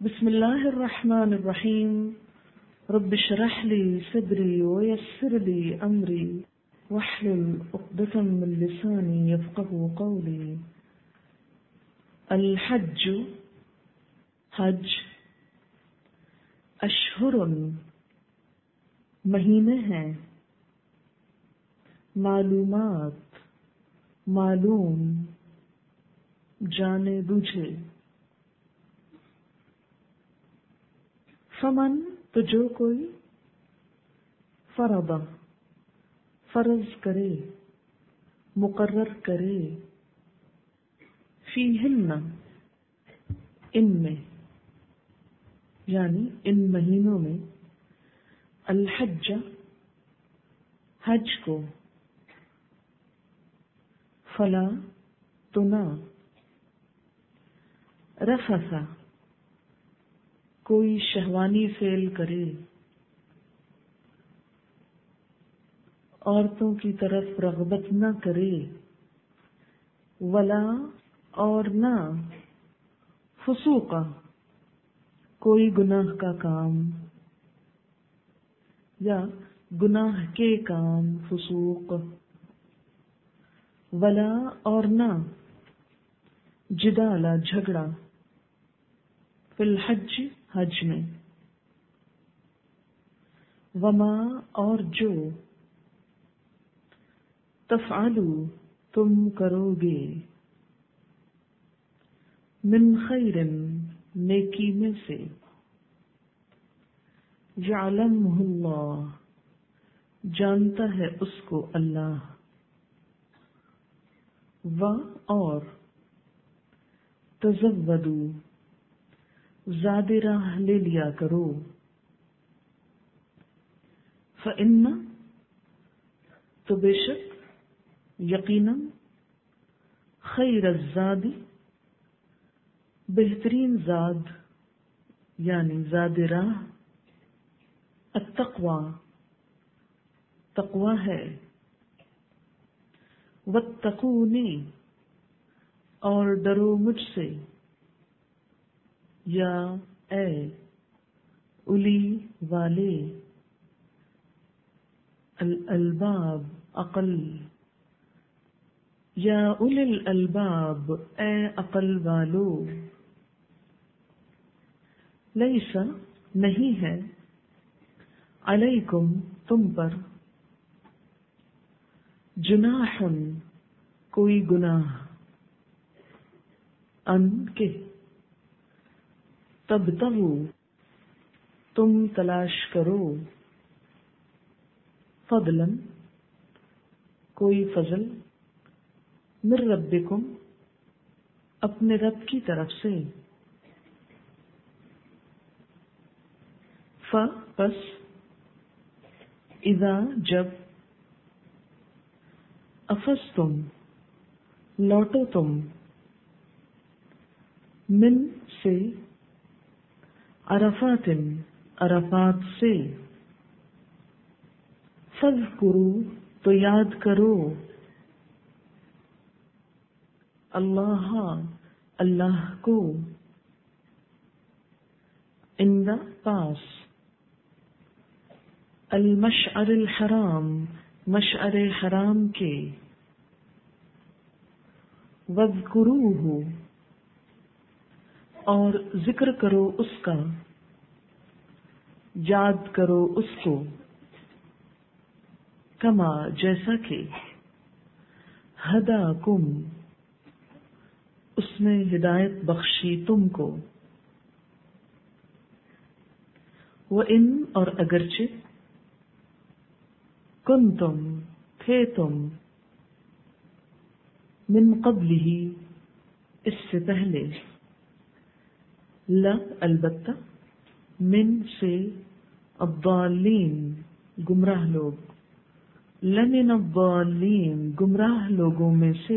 بسم اللہ الرحمن الرحیم رب اشرح لی صدری ویسر لی امری واحلل عقدۃ من لسانی یفقهوا قولی۔ الحج حج اشہر مہینے ہیں، معلومات معلوم جانے بوجھے، فمن تو جو کوئی فرض فرض کرے مقرر کرے، فیہن ان میں یعنی ان مہینوں میں، الحج حج کو، فلا تو نہ، رفث کوئی شہوانی فعل کرے، عورتوں کی طرف رغبت نہ کرے، ولا اور نہ، فسوق کوئی گناہ کا کام یا گناہ کے کام، فسوق، ولا اور نہ، جدال جھگڑا، فی الحج حج میں، وما اور جو، تفعلوا تم کرو گے، من خیر نیکی میں سے، یعلمہ اللہ جانتا ہے اس کو اللہ، و اور، تزودوا زاد راہ لے لیا کرو، فإن تو بے شک، یقیناً، خیر الزاد بہترین زاد یعنی زاد راہ، التقوی تقوی ہے، واتقونی اور ڈرو مجھ سے، یا اے اولی والے، الالباب عقل، یا اولی الالباب اے عقل والو، لیس نہیں ہے، علیکم تم پر، جناح کوئی گناہ، ان کے، تبتغوا تم تلاش کرو، فضلا کوئی فضل، من ربکم اپنے رب کی طرف سے، پس اذا جب، افضتم لوٹو تم، من سے، عرفات عرفات سے، فاذکروا تو یاد کرو، اللہ اللہ کو، عند پاس، المشعر الحرام مشعر حرام کے، واذکروہ اور ذکر کرو اس کا، یاد کرو اس کو، کما جیسا کہ، ہداکم اس نے ہدایت بخشی تم کو، وَإِن اور اگرچہ، کنتم تھے تم، من قبلہ اس سے پہلے، البتہ، من سے، الضالین گمراہ لوگ، لمن الضالین گمراہ لوگوں میں سے،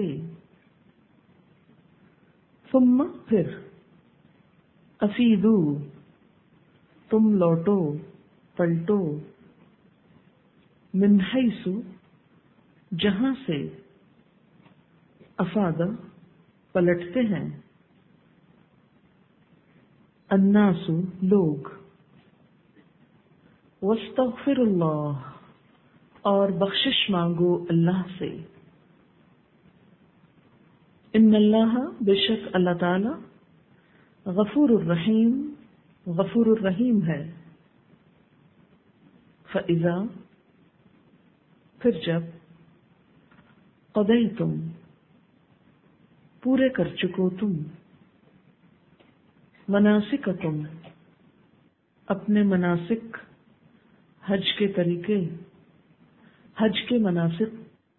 ثم پھر، افیدو تم لوٹو پلٹو، من حیث جہاں سے، افادہ پلٹتے ہیں، الناس لوگ، واستغفر اللہ اور بخشش مانگو اللہ سے، ان اللہ بے شک اللہ تعالی غفور الرحیم غفور الرحیم ہے، فَإِذَا پھر جب قضیتم پورے کر چکو تم، مناسککم اپنے مناسک، حج کے طریقے، حج کے مناسک،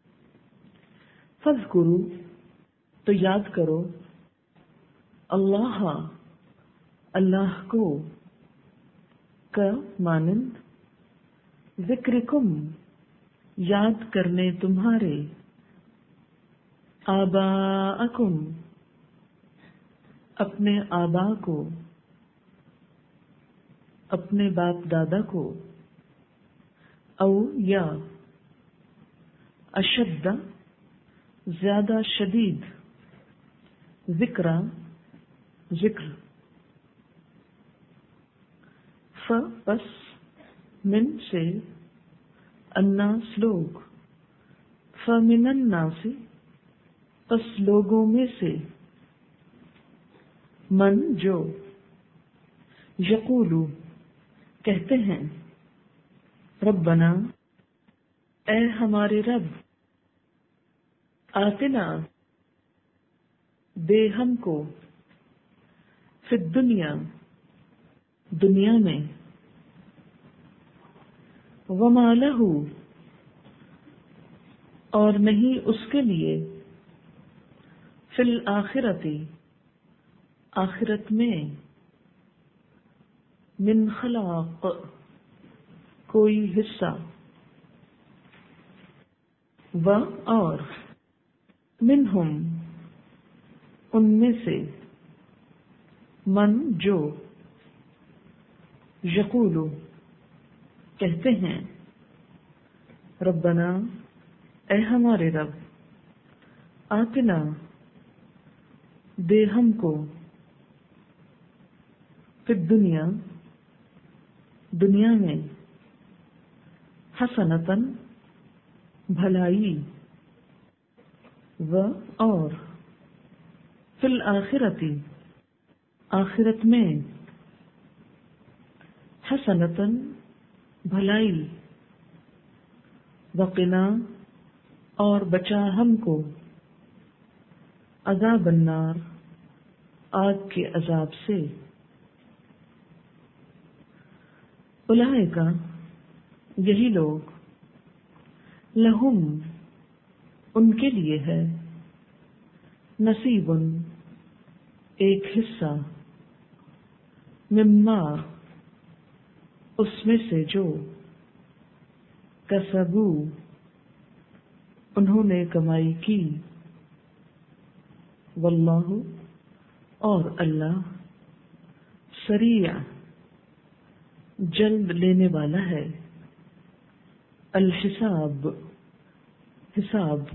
فاذکروا تو یاد کرو، اللہ اللہ کو، کا مانند، ذکرکم یاد کرنے تمہارے، آباءکم اپنے آبا کو، اپنے باپ دادا کو، او یا اشد زیادہ شدید، ذکر ذکر، پس من سے، الناس لوگ، فمن الناس پس لوگوں میں سے، من جو، یقولو کہتے ہیں، ربنا اے ہمارے رب، آتنا دے ہم کو، فی الدنیا دنیا میں، وما لہ اور نہیں اس کے لیے، فی الآخرۃ آخرت میں، من خلاق کوئی حصہ، و اور، منہم ان میں سے، من جو، یقولو کہتے ہیں، ربنا اے ہمارے رب، آتنا دے ہم کو، فی الدنیا دنیا میں، حسنۃً بھلائی، و اور، فی الآخرۃ آخرت میں، حسنۃً بھلائی، وقنا اور بچا ہم کو، عذاب النار آگ کے عذاب سے، اولئک یہی لوگ، لہم ان کے لیے ہے، نصیب ایک حصہ، مما اس میں سے جو، کسبوا انہوں نے کمائی کی، واللہ اور اللہ، سریع جلد لینے والا ہے، الحساب حساب،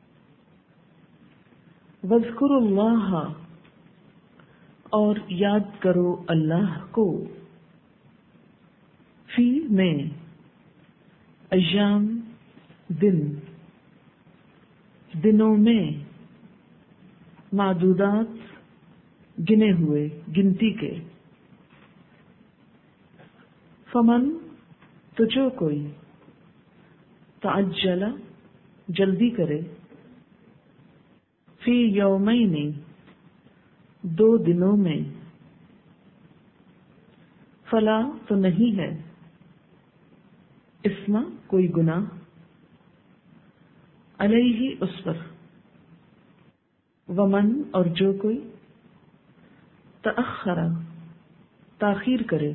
واذکروا اللہ اور یاد کرو اللہ کو، فی میں، ایام دن، دنوں میں، معدودات گنے ہوئے، گنتی کے، فمن تو جو کوئی، تعجل جلدی کرے، فی یومین دو دنوں میں، فلا تو نہیں ہے، اسم کوئی گناہ، علیہ اس پر، ومن اور جو کوئی، تأخر تاخیر کرے،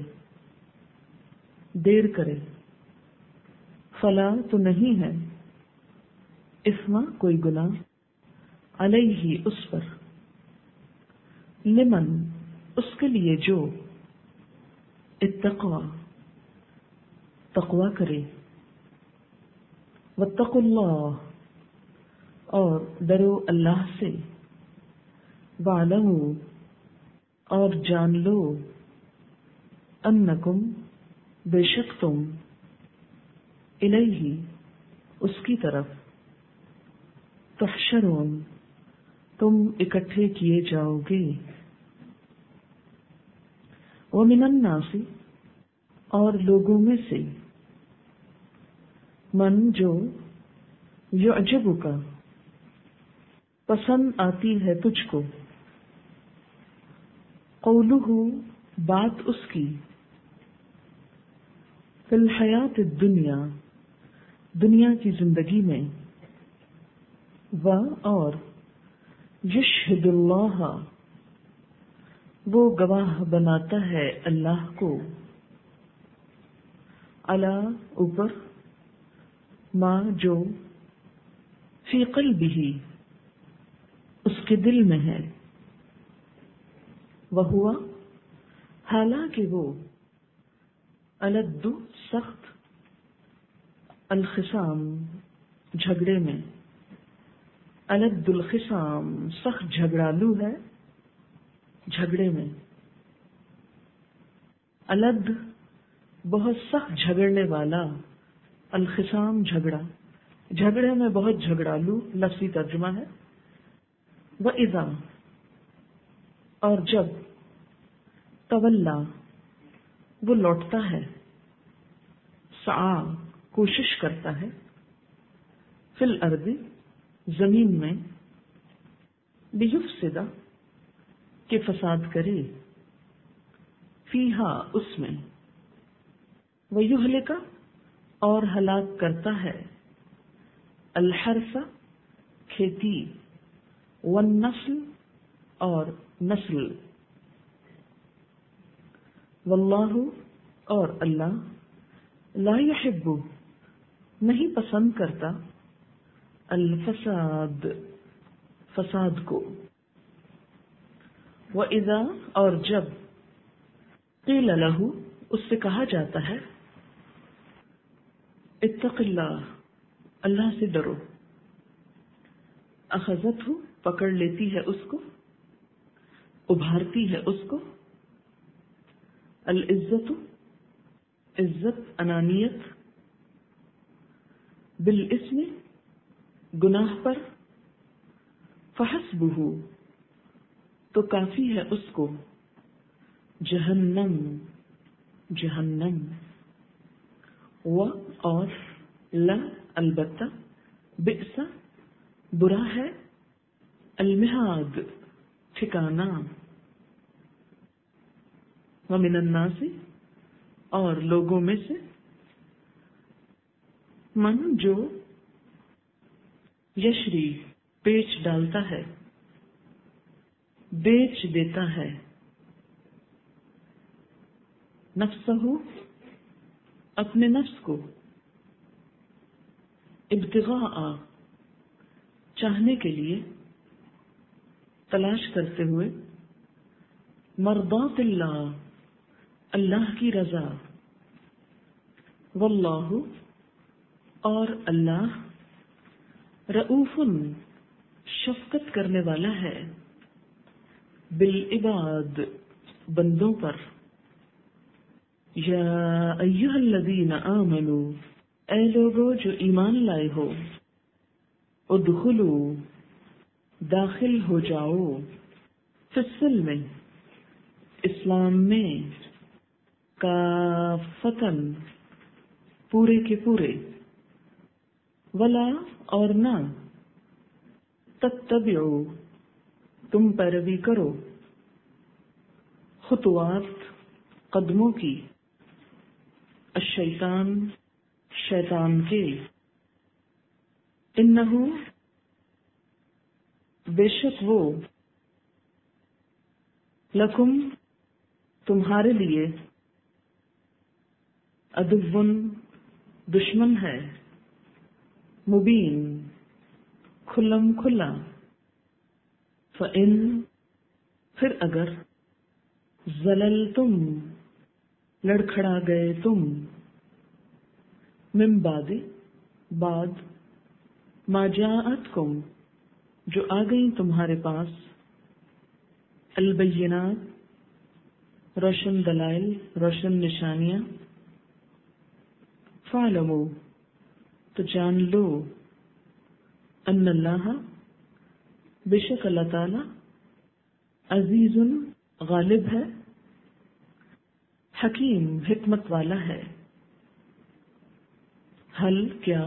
دیر کرے، فلا تو نہیں ہے، اسم کوئی گناہ، علیہ اس پر، لمن اس کے لیے جو، اتقوا تقوی کرے، واتقوا اللہ اور ڈرو اللہ سے، واعلموا اور جان لو، انکم بے شک تم الیہ اس کی طرف تحشرون تم اکٹھے کیے جاؤ گے. ومن الناس اور لوگوں میں سے من جو یعجبک پسند آتی ہے تجھ کو قولہ بات اس کی فی الحیات الدنیا دنیا کی زندگی میں اور یشہد اللہ وہ گواہ بناتا ہے اللہ کو علی اوپر ما جو فی قلبہ اس کے دل میں ہے وہوا حالانکہ وہ الد سخت الخصام جھگڑے میں الد الخصام سخت جھگڑالو ہے جھگڑے میں. الد بہت سخت جھگڑنے والا الخصام جھگڑا جھگڑے میں بہت جھگڑالو لفظی ترجمہ ہے. وَإِذَا اور جب تولا وہ لوٹتا ہے سعی کوشش کرتا ہے فی الارض زمین میں لیفسد کہ فساد کرے فیہا اس میں ویہلک اور ہلاک کرتا ہے الحرث کھیتی والنسل اور نسل واللہ اور اللہ لا یحب نہیں پسند کرتا الفساد فساد کو. وَإِذَا اور جب قیل لہ اس سے کہا جاتا ہے اتق اللہ اللہ سے ڈرو اخذتہ پکڑ لیتی ہے اس کو ابھارتی ہے اس کو العزت عزت انانیت بالاسم گناہ پر فحسبہ تو کافی ہے اس کو جہنم جہنم و اور لا البتہ بئس برا ہے المہاد ٹھکانہ. ومن الناس اور لوگوں میں سے من جو یشری بیچ ڈالتا ہے بیچ دیتا ہے نفسہ اپنے نفس کو ابتغاء چاہنے کے لیے تلاش کرتے ہوئے مرضات اللہ اللہ کی رضا واللہ اور اللہ رؤوف شفقت کرنے والا ہے بالعباد بندوں پر. یا ایھا الذین آمنوا اے لوگو جو ایمان لائے ہو ادخلوا داخل ہو جاؤ فی السلم اسلام میں کافتن پورے کے پورے ولا اور نہ تتبعوا تم پیروی کرو خطوات قدموں کی الشیطان شیطان کے انہو بے شک وہ لکم تمہارے لیے عدو دشمن ہے مبین کھلم کھلا. فَإِن پھر اگر زللتم لڑکھڑا گئے تم من بعد ما جاءتکم جو آ گئی تمہارے پاس البینات روشن دلائل، روشن نشانیاں. فَاعْلَمُوا، تو جان لو، ان اللہ، بے شک اللہ تعالی، عزیز غالب ہے، حکیم حکمت والا ہے. حل کیا،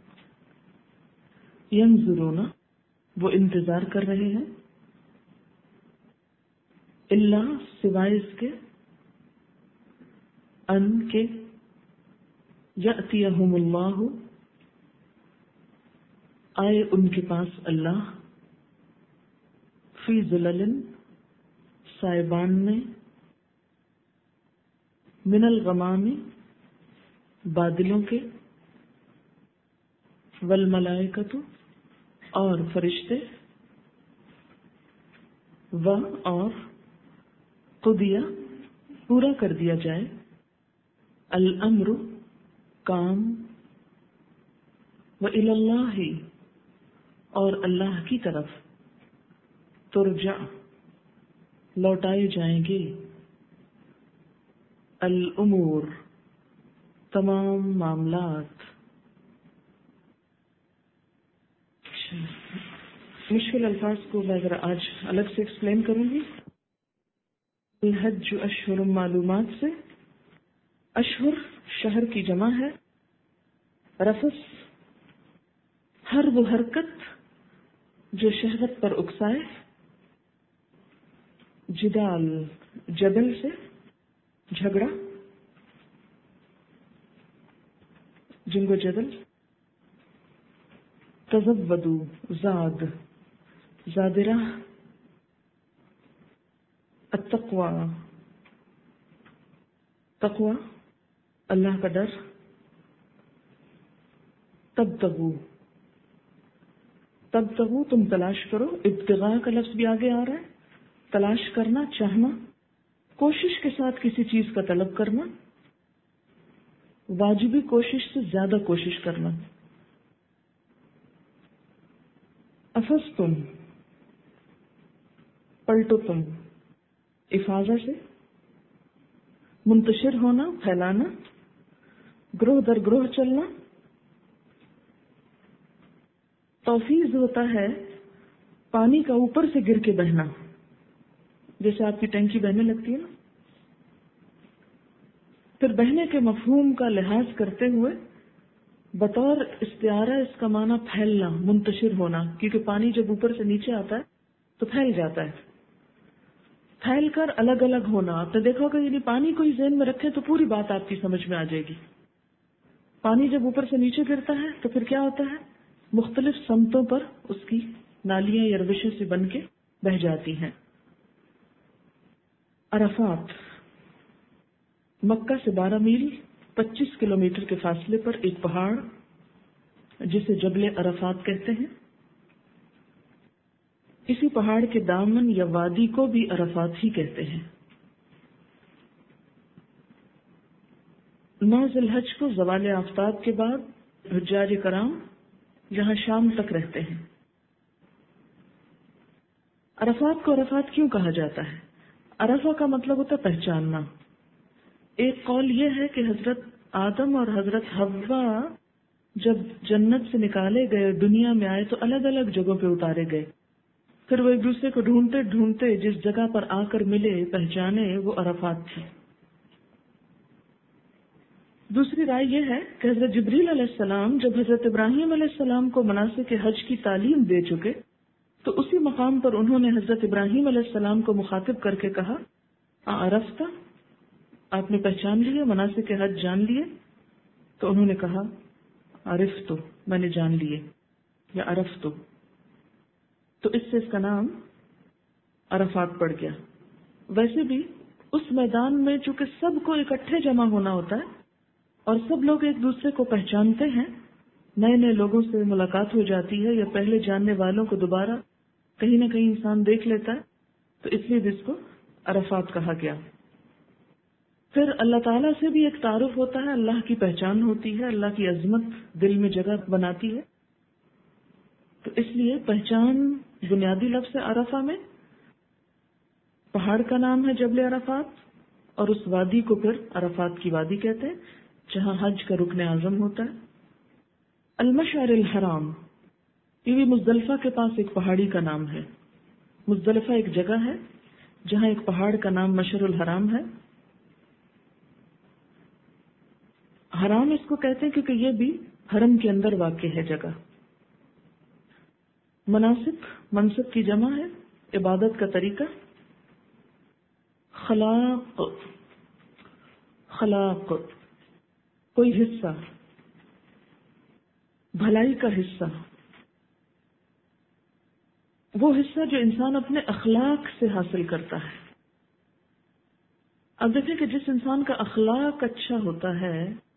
ینظرون وہ انتظار کر رہے ہیں، اللہ سوائے اس کے، ان کے یأتیہم اللہ آئے ان کے پاس اللہ، فی ظلل سائبان میں، من الغمام بادلوں کے، والملائکۃ اور فرشتے، اور قضیہ پورا کر دیا جائے، الامر کام، وإلی اللہ اور اللہ کی طرف، ترجع لوٹائے جائیں گے، الامور تمام معاملات. مشکل الفاظ کو میں ذرا آج الگ سے ایکسپلین کروں گی. الحج اشہر معلومات سے، اشہر شہر کی جمع ہے، رفث ہر وہ حرکت جو شہوت پر اکسائے، جدال جدل سے جھگڑا، جنگ و جدل، تزودو زاد زادرہ، التقوی تقوی اللہ کا ڈر، تبتغوا تبتغوا تم تلاش کرو، ابتغاء کا لفظ بھی آگے آ رہا ہے، تلاش کرنا، چاہنا، کوشش کے ساتھ کسی چیز کا طلب کرنا، واجبی کوشش سے زیادہ کوشش کرنا. افزتم پلٹو تم، افاظہ سے منتشر ہونا، پھیلانا، گروہ در گروہ چلنا. توفیض ہوتا ہے پانی کا اوپر سے گر کے بہنا، جیسے آپ کی ٹینکی بہنے لگتی ہے نا. پھر بہنے کے مفہوم کا لحاظ کرتے ہوئے بطور استعارہ اس کا معنی پھیلنا، منتشر ہونا، کیونکہ پانی جب اوپر سے نیچے آتا ہے تو پھیل جاتا ہے. پھیل کر الگ الگ ہونا. آپ نے دیکھا ہوگا، یعنی پانی کو ہی ذہن میں رکھیں تو پوری بات آپ کی سمجھ میں آ جائے گی. پانی جب اوپر سے نیچے گرتا ہے تو پھر کیا ہوتا ہے، مختلف سمتوں پر اس کی نالیاں یا روشیں سے بن کے بہ جاتی ہیں. عرفات مکہ سے 12 میل 25 کلومیٹر کے فاصلے پر ایک پہاڑ جسے جبل عرفات کہتے ہیں. اسی پہاڑ کے دامن یا وادی کو بھی عرفات ہی کہتے ہیں. 9 ذی الحج کو زوال آفتاب کے بعد حجاج کرام یہاں شام تک رہتے ہیں. عرفات کو عرفات کیوں کہا جاتا ہے؟ عرفہ کا مطلب ہوتا ہے پہچاننا. ایک قول یہ ہے کہ حضرت آدم اور حضرت حوا جب جنت سے نکالے گئے، دنیا میں آئے تو الگ الگ جگہوں پہ اتارے گئے. پھر وہ ایک دوسرے کو ڈھونڈتے ڈھونڈتے جس جگہ پر آ کر ملے، پہچانے، وہ عرفات تھی. دوسری رائے یہ ہے کہ حضرت جبریل علیہ السلام جب حضرت ابراہیم علیہ السلام کو مناسک حج کی تعلیم دے چکے تو اسی مقام پر انہوں نے حضرت ابراہیم علیہ السلام کو مخاطب کر کے کہا، عرفت، آپ نے پہچان لیے، مناسک حج جان لیے؟ تو انہوں نے کہا، عرفت، میں نے جان لیے، یا عرفت. تو اس سے اس کا نام عرفات پڑ گیا. ویسے بھی اس میدان میں چونکہ سب کو اکٹھے جمع ہونا ہوتا ہے اور سب لوگ ایک دوسرے کو پہچانتے ہیں، نئے نئے لوگوں سے ملاقات ہو جاتی ہے یا پہلے جاننے والوں کو دوبارہ کہیں نہ کہیں انسان دیکھ لیتا ہے، تو اس لیے اس کو عرفات کہا گیا. پھر اللہ تعالیٰ سے بھی ایک تعارف ہوتا ہے، اللہ کی پہچان ہوتی ہے، اللہ کی عظمت دل میں جگہ بناتی ہے. تو اس لیے پہچان بنیادی لفظ ہے عرفہ میں. پہاڑ کا نام ہے جبل عرفات، اور اس وادی کو پھر عرفات کی وادی کہتے ہیں جہاں حج کا رکن اعظم ہوتا ہے۔ المشعر الحرام یہ بھی مزدلفہ کے پاس ایک پہاڑی کا نام ہے۔ مزدلفہ ایک جگہ ہے جہاں ایک پہاڑ کا نام مشعر الحرام ہے۔ حرام اس کو کہتے ہیں کیونکہ یہ بھی حرم کے اندر واقع ہے جگہ۔ مناسک منصب کی جمع ہے، عبادت کا طریقہ۔ خلاق خلاق کوئی حصہ، بھلائی کا حصہ، وہ حصہ جو انسان اپنے اخلاق سے حاصل کرتا ہے۔ اب دیکھیں کہ جس انسان کا اخلاق اچھا ہوتا ہے،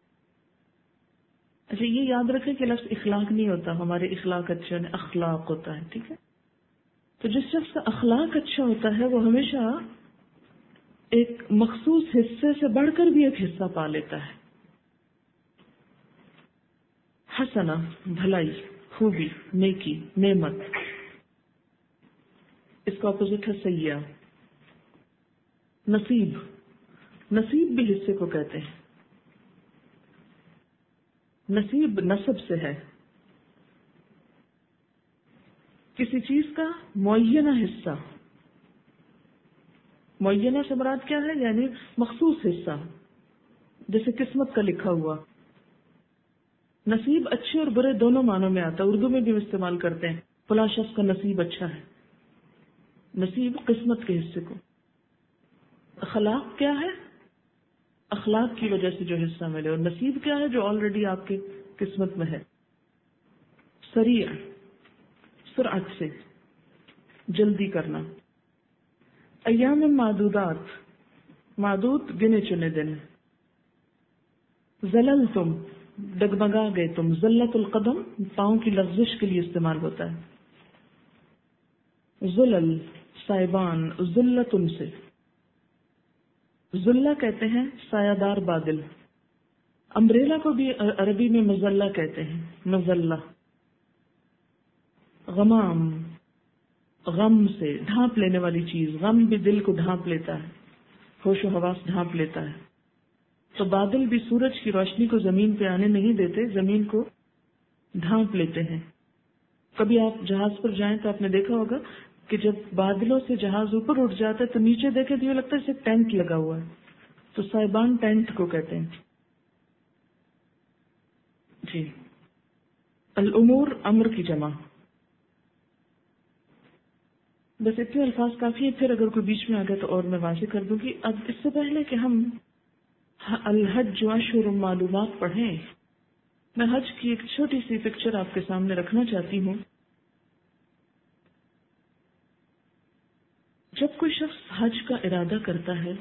اچھا یہ یاد رکھیں کہ لفظ اخلاق نہیں ہوتا، ہمارے اخلاق اچھے ہیں، اخلاق ہوتا ہے، ٹھیک ہے؟ تو جس شخص کا اخلاق اچھا ہوتا ہے وہ ہمیشہ ایک مخصوص حصے سے بڑھ کر بھی ایک حصہ پا لیتا ہے۔ حسنہ بھلائی، خوبی، نیکی، نعمت، اس کا اپوزٹ ہے سیئہ۔ نصیب، نصیب بھی حصے کو کہتے ہیں۔ نصیب نسب سے ہے، کسی چیز کا معینہ حصہ۔ معینہ سے مراد کیا ہے؟ یعنی مخصوص حصہ، جیسے قسمت کا لکھا ہوا۔ نصیب اچھے اور برے دونوں معنوں میں آتا ہے، اردو میں بھی ہم استعمال کرتے ہیں، فلاں شخص کا نصیب اچھا ہے۔ نصیب قسمت کے حصے کو۔ اخلاق کیا ہے؟ اخلاق کی وجہ سے جو حصہ ملے، اور نصیب کیا ہے؟ جو آلریڈی آپ کی قسمت میں ہے۔ سریع، سرعت سے، جلدی کرنا۔ ایام معدودات، معدود گنے چنے دن۔ زلل تم، ڈگمگا گئے تم۔ زلت القدم پاؤں کی لغزش کے لیے استعمال ہوتا ہے۔ زلل سائبان، ذلت ان سے۔ ذلہ کہتے ہیں سایہ دار بادل۔ امبریلا کو بھی عربی میں مظلہ کہتے ہیں، مظلہ۔ غمام، غم سے، ڈھانپ لینے والی چیز۔ غم بھی دل کو ڈھانپ لیتا ہے، ہوش و حواس ڈھانپ لیتا ہے۔ تو بادل بھی سورج کی روشنی کو زمین پہ آنے نہیں دیتے، زمین کو ڈھانپ لیتے ہیں۔ کبھی آپ جہاز پر جائیں تو آپ نے دیکھا ہوگا کہ جب بادلوں سے جہاز اوپر اٹھ جاتا ہے تو نیچے دیکھیں تو یہ لگتا ہے اسے ٹینٹ لگا ہوا ہے، تو سائبان ٹینٹ کو کہتے ہیں۔ جی، الامور امر کی جمع۔ بس اتنے الفاظ کافی ہیں، پھر اگر کوئی بیچ میں آ گیا تو اور میں واضح کر دوں گی۔ اب اس سے پہلے کہ ہم الحج اشہر معلومات پڑھیں، میں حج کی ایک چھوٹی سی پکچر آپ کے سامنے رکھنا چاہتی ہوں۔ جب کوئی شخص حج کا ارادہ کرتا ہے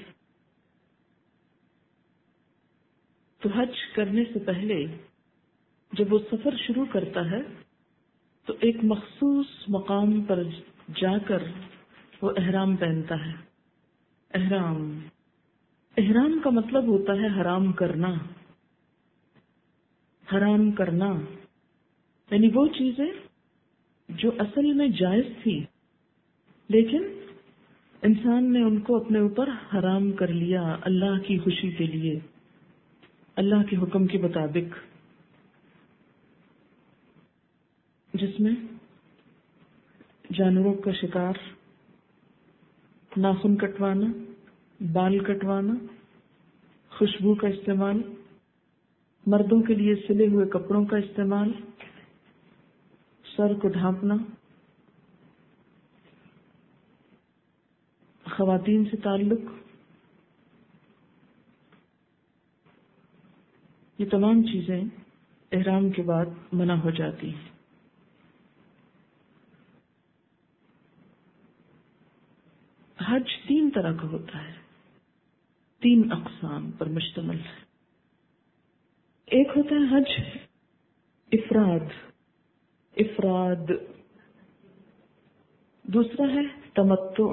تو حج کرنے سے پہلے جب وہ سفر شروع کرتا ہے تو ایک مخصوص مقام پر جا کر وہ احرام پہنتا ہے۔ احرام، احرام کا مطلب ہوتا ہے حرام کرنا۔ حرام کرنا یعنی وہ چیزیں جو اصل میں جائز تھی لیکن انسان نے ان کو اپنے اوپر حرام کر لیا اللہ کی خوشی کے لیے، اللہ کے حکم کے مطابق، جس میں جانوروں کا شکار، ناخن کٹوانا، بال کٹوانا، خوشبو کا استعمال، مردوں کے لیے سلے ہوئے کپڑوں کا استعمال، سر کو ڈھانپنا، خواتین سے تعلق، یہ تمام چیزیں احرام کے بعد منع ہو جاتی ہیں۔ حج 3 طرح کا ہوتا ہے، 3 اقسام پر مشتمل ہے۔ ایک ہوتا ہے حج افراد، افراد۔ دوسرا ہے تمتع۔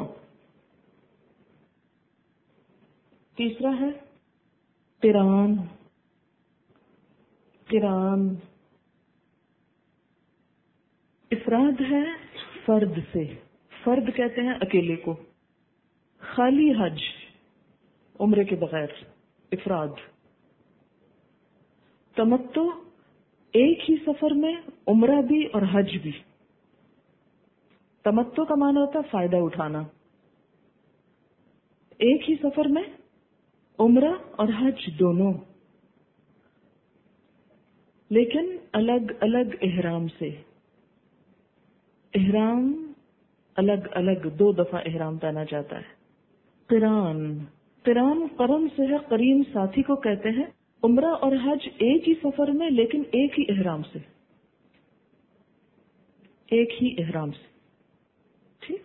تیسرا ہے قران، قران۔ افراد ہے فرد سے، فرد کہتے ہیں اکیلے کو، خالی حج، عمرے کے بغیر، افراد۔ تمتع ایک ہی سفر میں عمرہ بھی اور حج بھی۔ تمتع کا معنی ہوتا ہے فائدہ اٹھانا، ایک ہی سفر میں عمرہ اور حج دونوں، لیکن الگ الگ احرام سے۔ احرام الگ الگ 2 دفعہ احرام پہنا جاتا ہے۔ قران، قران قرن سے ہے، قرین ساتھی کو کہتے ہیں۔ عمرہ اور حج ایک ہی سفر میں لیکن ایک ہی احرام سے، ایک ہی احرام سے، ٹھیک۔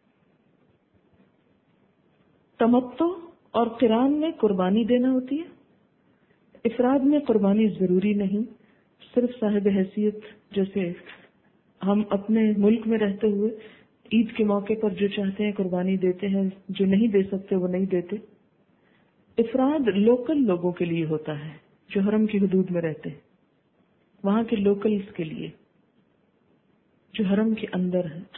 تمتع اور قران میں قربانی دینا ہوتی ہے، افراد میں قربانی ضروری نہیں، صرف صاحب حیثیت، جیسے ہم اپنے ملک میں رہتے ہوئے عید کے موقع پر جو چاہتے ہیں قربانی دیتے ہیں، جو نہیں دے سکتے وہ نہیں دیتے۔ افراد لوکل لوگوں کے لیے ہوتا ہے جو حرم کی حدود میں رہتے ہیں، وہاں کے لوکلز کے لیے جو حرم کے اندر ہیں۔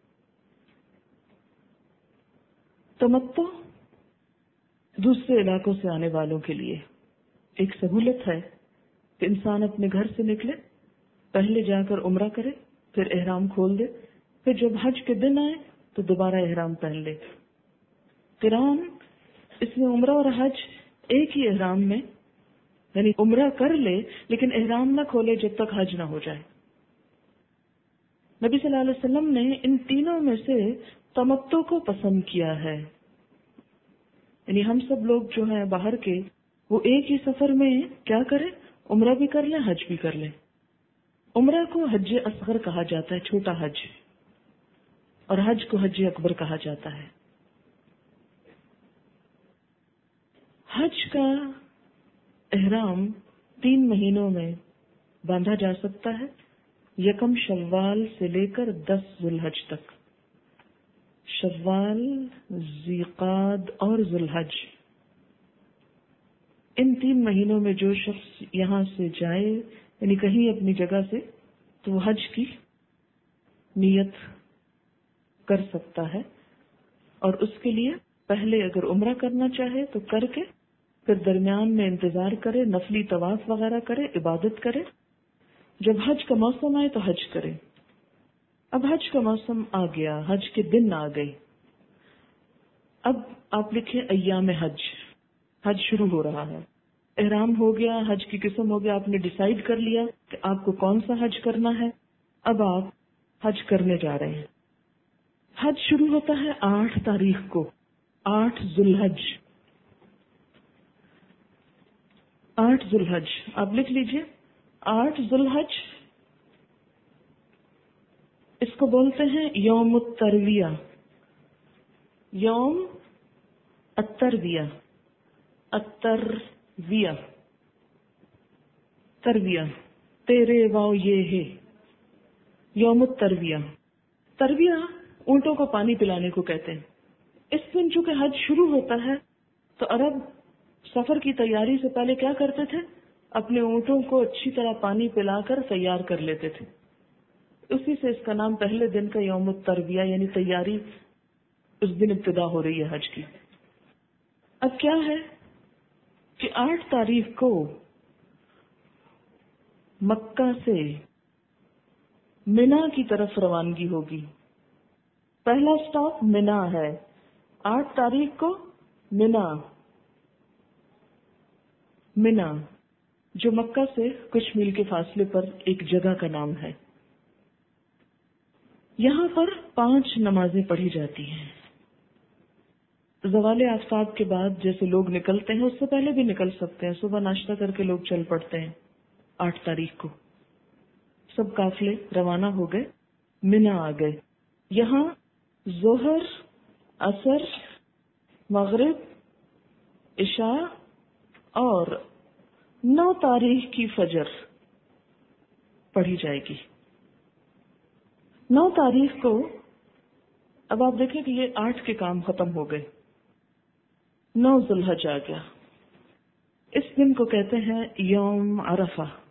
تمتع دوسرے علاقوں سے آنے والوں کے لیے ایک سہولت ہے کہ انسان اپنے گھر سے نکلے، پہلے جا کر عمرہ کرے، پھر احرام کھول دے، پھر جب حج کے دن آئے تو دوبارہ احرام پہن لے۔ قران، اس میں عمرہ اور حج ایک ہی احرام میں، یعنی عمرہ کر لے لیکن احرام نہ کھولے جب تک حج نہ ہو جائے۔ نبی صلی اللہ علیہ وسلم نے ان تینوں میں سے تمتع کو پسند کیا ہے، یعنی ہم سب لوگ جو ہیں باہر کے، وہ ایک ہی سفر میں کیا کریں، عمرہ بھی کر لیں، حج بھی کر لیں۔ عمرہ کو حج اصغر کہا جاتا ہے، چھوٹا حج، اور حج کو حج اکبر کہا جاتا ہے۔ حج کا احرام 3 مہینوں میں باندھا جا سکتا ہے، 1 شوال سے لے کر 10 ذوالحج تک۔ شوال، ذیقعد اور ذوالحج، ان 3 مہینوں میں جو شخص یہاں سے جائے، یعنی کہیں اپنی جگہ سے، تو وہ حج کی نیت کر سکتا ہے، اور اس کے لیے پہلے اگر عمرہ کرنا چاہے تو کر کے پھر درمیان میں انتظار کرے، نفلی طواف وغیرہ کرے، عبادت کرے، جب حج کا موسم آئے تو حج کرے۔ اب حج کا موسم آ گیا، حج کے دن آ گئے، اب آپ لکھیں ایام حج، حج شروع ہو رہا ہے، احرام ہو گیا، حج کی قسم ہو گیا، آپ نے ڈیسائیڈ کر لیا کہ آپ کو کون سا حج کرنا ہے، اب آپ حج کرنے جا رہے ہیں۔ حج شروع ہوتا ہے 8 تاریخ کو، 8 ذوالحج، 8 ذوالحج، آپ لکھ لیجئے 8 ذوالحج، اس کو بولتے ہیں یوم الترویہ، یوم الترویہ، الترویہ، ترویہ، تیرے واو یہ ہے، یوم الترویہ۔ ترویہ اونٹوں کو پانی پلانے کو کہتے ہیں۔ اس دن چونکہ حج شروع ہوتا ہے تو عرب سفر کی تیاری سے پہلے کیا کرتے تھے، اپنے اونٹوں کو اچھی طرح پانی پلا کر تیار کر لیتے تھے، اسی سے اس کا نام پہلے دن کا یوم الترویہ، یعنی تیاری اس دن ابتدا ہو رہی ہے حج کی۔ اب کیا ہے کہ 8 تاریخ کو مکہ سے منا کی طرف روانگی ہوگی، پہلا سٹاپ منا ہے، 8 تاریخ کو منا، منا جو مکہ سے کچھ میل کے فاصلے پر ایک جگہ کا نام ہے۔ یہاں پر 5 نمازیں پڑھی جاتی ہیں۔ زوال آفتاب کے بعد جیسے لوگ نکلتے ہیں، اس سے پہلے بھی نکل سکتے ہیں، صبح ناشتہ کر کے لوگ چل پڑتے ہیں۔ 8 تاریخ کو سب قافلے روانہ ہو گئے، منا آ گئے۔ یہاں ظہر، عصر، مغرب، عشاء اور 9 تاریخ کی فجر پڑھی جائے گی۔ 9 تاریخ کو اب آپ دیکھیں کہ یہ 8 کے کام ختم ہو گئے، 9 ذوالحج آ گیا۔ اس دن کو کہتے ہیں یوم عرفہ۔